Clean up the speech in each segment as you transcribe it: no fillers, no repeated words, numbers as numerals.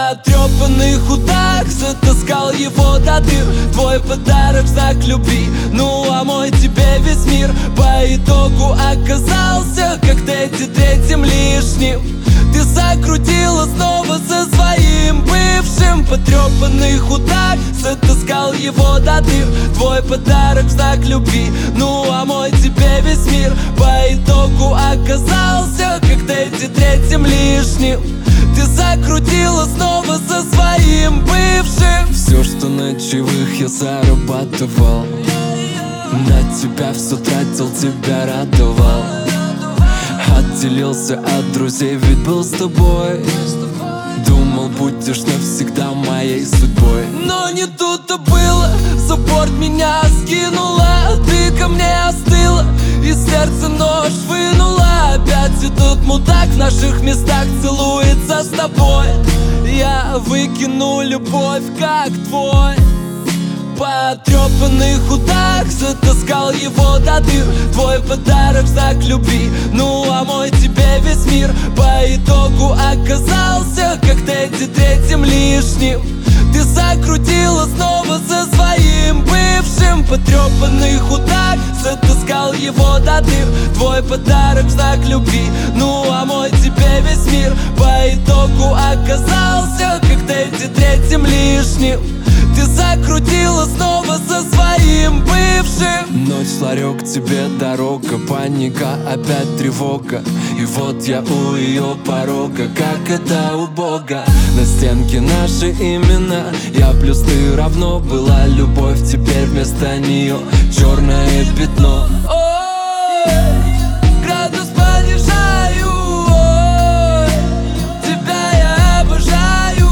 потрепанный худак, затаскал его до дыр. Твой подарок в знак любви, ну а мой тебе весь мир. По итогу оказался, как Тедди, третьим лишним. Ты закрутила снова со своим бывшим. Потрепанный худак, затаскал его до дыр. Твой подарок в знак любви, ну а мой тебе весь мир. По итогу оказался, как Тедди, третьим лишним. Ты закрутила снова со своим бывшим. Все, что на чаевых я зарабатывал, на тебя все тратил, тебя радовал. Отделился от друзей, ведь был с тобой. Думал, будешь навсегда моей судьбой. Но не тут-то было, за борт меня скинула. Ты ко мне остыла, и сердце нож вынула. Опять этот мудак в наших местах целуется с тобой. Я выкину любовь, как твой потрепанный худак, затаскал его до дыр. Твой подарок в знак любви, ну а мой тебе весь мир. По итогу оказался, как Тедди, третьим лишним. Ты закрутила снова со своим бывшим. Потрепанный худак, затаскал его до дыр. Твой подарок в знак любви, ну а мой тебе весь мир. По итогу оказался, как Тедди, третьим лишним. Ты закрутила снова со своим бывшим. Ночь, ларек, тебе дорога, паника, опять тревога. И вот я у ее порога, как это у Бога. На стенке наши имена, я плюс ты равно. Была любовь, теперь вместо нее черное пятно. Ой, градус понижаю, ой, тебя я обожаю.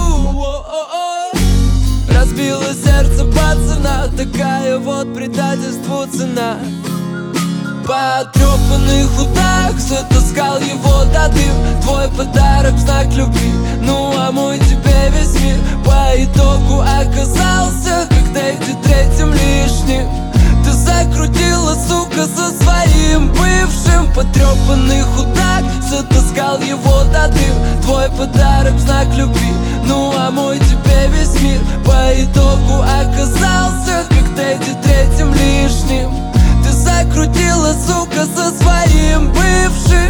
Разбило сердце пацана, такая вот предательству цена. Потрепанный худак, затаскал его до дыр. Твой подарок в знак любви, ну а мой тебе весь мир. По итогу оказался, как Тедди, третьим лишним. Ты закрутила, сука, со своим бывшим. Потрепанный худак, затаскал его до дыр. Твой подарок в знак любви, ну а мой тебе весь мир. По итогу оказался, как Тедди, третьим лишним. Ты закрутила, сука, со своим бывшим.